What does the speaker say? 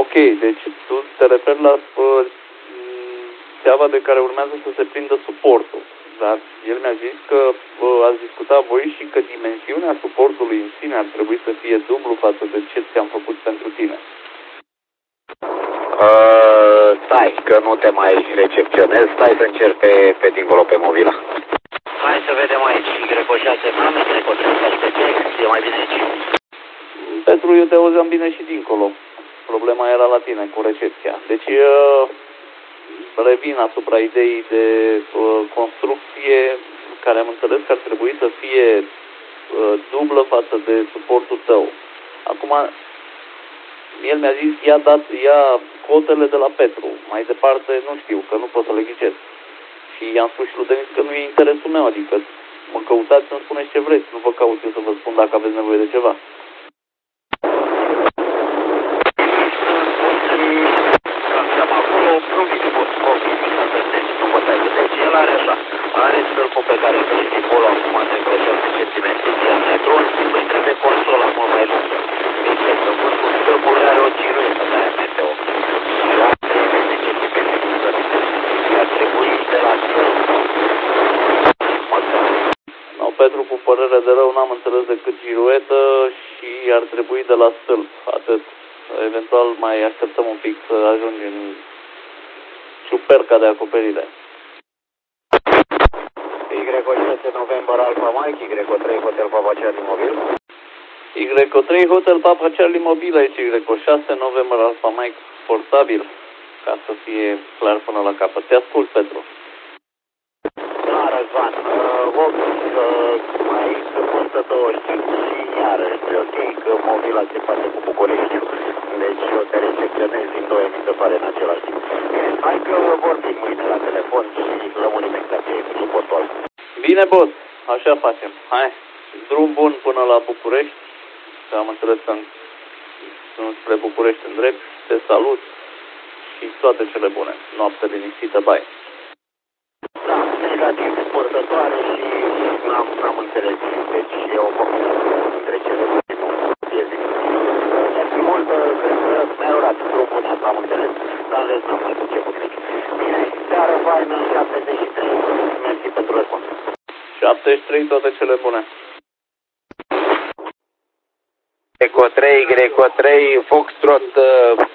Ok, deci tu te referi la țeava de care urmează să se prindă suportul. Dar el mi-a zis că ați discutat voi și că dimensiunea suportului în sine ar trebui să fie dublu față de ce ți-am făcut pentru tine. Stai, că nu te mai recepționez, stai să încerc pe dincolo pe mobilă. Hai să vedem aici, Y6 mame, Y3 e mai bine aici. Petru, eu te auzeam bine și dincolo. Problema era la tine cu recepția. Deci revin asupra ideii de construcție care am înțeles că ar trebui să fie dublă față de suportul tău. Acum, el mi-a zis, ia cotele de la Petru. Mai departe, nu știu, că nu pot să le ghicesc. Și i-am spus și lui Denis că nu e interesul meu, adică mă căutați să-mi spuneți ce vreți. Nu vă caut eu să vă spun dacă aveți nevoie de ceva. Are stâlpul pe care îl și acolo acum de vreo 10 cm de metru, îi trebuie consola mult mai lungă. Deci, că vârful stâlpului are o giruită de aia meteo. Și la 30 cm de lungă. Ar trebui de la stâlp. No, Petru, cu părere de rău, n-am înțeles decât giruetă și ar trebui de la stâlp. Atât. Eventual mai așteptăm un pic să ajungi în ciuperca de acoperire. Y6 November Alpha Mike, Y3 Hotel Papa Charlie Mobil. Y3 Hotel Papa Charlie Mobil, aici Y6 November Alpha Mike portabil, ca să fie clar până la capăt. Te ascult, Petru. Da, Răzvan, mai sunt 125 și iarăși e ok că mobila se face cu București. Deci eu te recepționez din 2 mi se pare în același timp. Hai că vorbim mâine la telefon și lămurim exact ce e cu suportul ăsta. Bine, boss, așa facem. Hai, drum bun până la București, că am înțeles că sunt spre București în drept. Te salut și toate cele bune. Noapte liniștită, bye. Da, negativ, purtătoare și n-am înțeles. Deci e o combinație între cele două. Multă, cred că mi-a urat grupul ăsta, am înțeles, dar în rest n-am mai început nimic. Bine, seară faină, 73, mersi pentru răspuns. 73, toate cele bune. Eco 3, Greco 3, Foxtrot,